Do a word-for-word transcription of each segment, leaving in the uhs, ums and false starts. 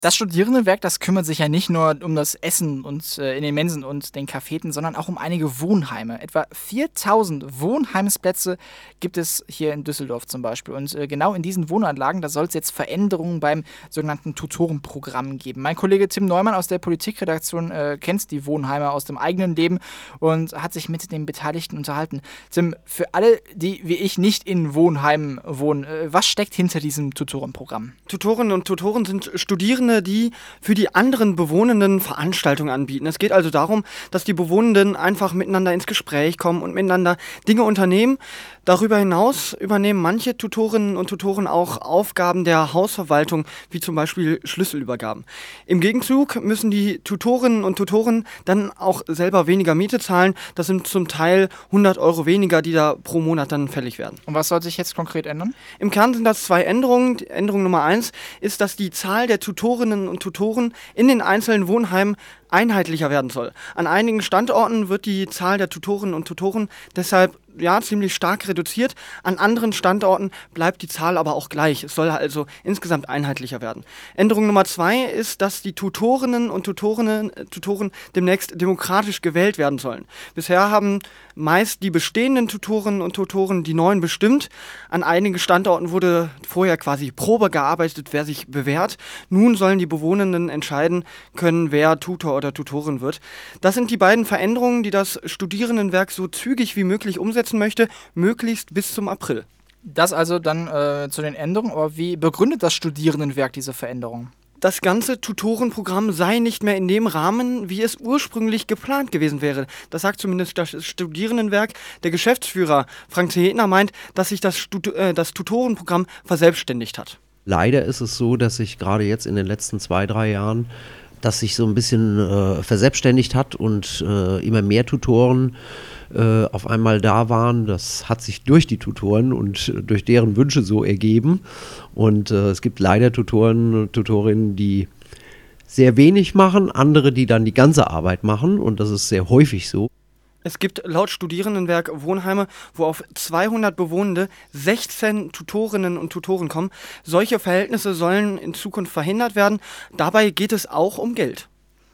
Das Studierendenwerk, das kümmert sich ja nicht nur um das Essen und äh, in den Mensen und den Cafeten, sondern auch um einige Wohnheime. Etwa viertausend Wohnheimsplätze gibt es hier in Düsseldorf zum Beispiel. Und äh, genau in diesen Wohnanlagen, da soll es jetzt Veränderungen beim sogenannten Tutorenprogramm geben. Mein Kollege Tim Neumann aus der Politikredaktion äh, kennt die Wohnheime aus dem eigenen Leben und hat sich mit den Beteiligten unterhalten. Tim, für alle, die wie ich nicht in Wohnheimen wohnen, äh, was steckt hinter diesem Tutorenprogramm? Tutorinnen und Tutoren sind Studierende, die für die anderen Bewohnenden Veranstaltungen anbieten. Es geht also darum, dass die Bewohnenden einfach miteinander ins Gespräch kommen und miteinander Dinge unternehmen. Darüber hinaus übernehmen manche Tutorinnen und Tutoren auch Aufgaben der Hausverwaltung, wie zum Beispiel Schlüsselübergaben. Im Gegenzug müssen die Tutorinnen und Tutoren dann auch selber weniger Miete zahlen. Das sind zum Teil hundert Euro weniger, die da pro Monat dann fällig werden. Und was soll sich jetzt konkret ändern? Im Kern sind das zwei Änderungen. Die Änderung Nummer eins ist, dass die Zahl der Tutorinnen und Tutoren in den einzelnen Wohnheimen einheitlicher werden soll. An einigen Standorten wird die Zahl der Tutorinnen und Tutoren deshalb ja, ziemlich stark reduziert. An anderen Standorten bleibt die Zahl aber auch gleich. Es soll also insgesamt einheitlicher werden. Änderung Nummer zwei ist, dass die Tutorinnen und Tutorinnen, äh, Tutoren demnächst demokratisch gewählt werden sollen. Bisher haben meist die bestehenden Tutorinnen und Tutoren die neuen bestimmt. An einigen Standorten wurde vorher quasi Probe gearbeitet, wer sich bewährt. Nun sollen die Bewohnenden entscheiden können, wer Tutor oder Tutorin wird. Das sind die beiden Veränderungen, die das Studierendenwerk so zügig wie möglich umsetzen möchte, möglichst bis zum April. Das also dann äh, zu den Änderungen, aber wie begründet das Studierendenwerk diese Veränderung? Das ganze Tutorenprogramm sei nicht mehr in dem Rahmen, wie es ursprünglich geplant gewesen wäre. Das sagt zumindest das Studierendenwerk. Der Geschäftsführer Frank Zehetner meint, dass sich das, Stud- äh, das Tutorenprogramm verselbstständigt hat. Leider ist es so, dass sich gerade jetzt in den letzten zwei, drei Jahren das sich so ein bisschen äh, verselbstständigt hat und äh, immer mehr Tutoren äh, auf einmal da waren. Das hat sich durch die Tutoren und durch deren Wünsche so ergeben. Und äh, es gibt leider Tutoren und Tutorinnen, die sehr wenig machen, andere, die dann die ganze Arbeit machen. Und das ist sehr häufig so. Es gibt laut Studierendenwerk Wohnheime, wo auf zweihundert Bewohnende sechzehn Tutorinnen und Tutoren kommen. Solche Verhältnisse sollen in Zukunft verhindert werden. Dabei geht es auch um Geld.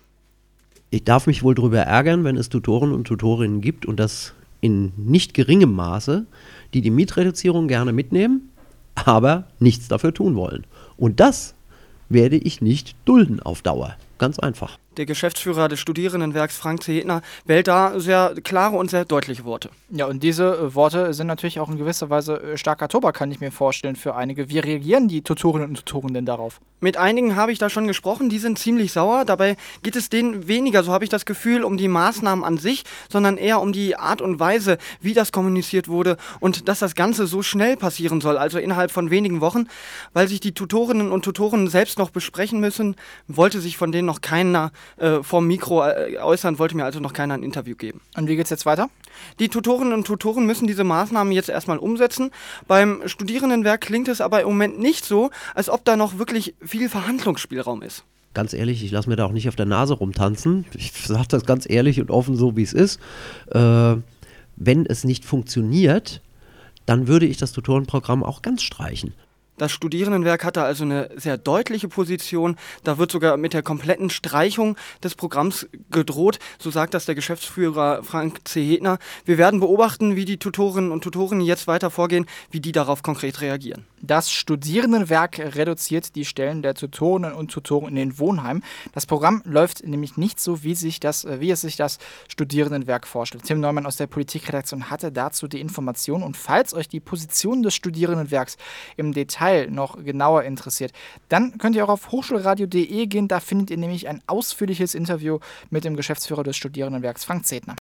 Ich darf mich wohl darüber ärgern, wenn es Tutoren und Tutorinnen gibt und das in nicht geringem Maße, die die Mietreduzierung gerne mitnehmen, aber nichts dafür tun wollen. Und das werde ich nicht dulden auf Dauer. Ganz einfach. Der Geschäftsführer des Studierendenwerks Frank Zehetner wählt da sehr klare und sehr deutliche Worte. Ja, und diese äh, Worte sind natürlich auch in gewisser Weise äh, starker Tobak, kann ich mir vorstellen, für einige. Wie reagieren die Tutorinnen und Tutoren denn darauf? Mit einigen habe ich da schon gesprochen, die sind ziemlich sauer. Dabei geht es denen weniger, so habe ich das Gefühl, um die Maßnahmen an sich, sondern eher um die Art und Weise, wie das kommuniziert wurde und dass das Ganze so schnell passieren soll, also innerhalb von wenigen Wochen. Weil sich die Tutorinnen und Tutoren selbst noch besprechen müssen, wollte sich von denen noch keiner äh, vorm Mikro äh, äußern, wollte mir also noch keiner ein Interview geben. Und wie geht's jetzt weiter? Die Tutorinnen und Tutoren müssen diese Maßnahmen jetzt erstmal umsetzen. Beim Studierendenwerk klingt es aber im Moment nicht so, als ob da noch wirklich viel Verhandlungsspielraum ist. Ganz ehrlich, ich lasse mir da auch nicht auf der Nase rumtanzen. Ich sage das ganz ehrlich und offen so, wie es ist. Äh, wenn es nicht funktioniert, dann würde ich das Tutorenprogramm auch ganz streichen. Das Studierendenwerk hatte also eine sehr deutliche Position. Da wird sogar mit der kompletten Streichung des Programms gedroht. So sagt das der Geschäftsführer Frank Zehetner. Wir werden beobachten, wie die Tutorinnen und Tutoren jetzt weiter vorgehen, wie die darauf konkret reagieren. Das Studierendenwerk reduziert die Stellen der Tutorinnen und Tutoren in den Wohnheimen. Das Programm läuft nämlich nicht so, wie, sich das, wie es sich das Studierendenwerk vorstellt. Tim Neumann aus der Politikredaktion hatte dazu die Information. Und falls euch die Position des Studierendenwerks im Detail noch genauer interessiert, dann könnt ihr auch auf hochschulradio punkt de gehen. Da findet ihr nämlich ein ausführliches Interview mit dem Geschäftsführer des Studierendenwerks Frank Zehetner.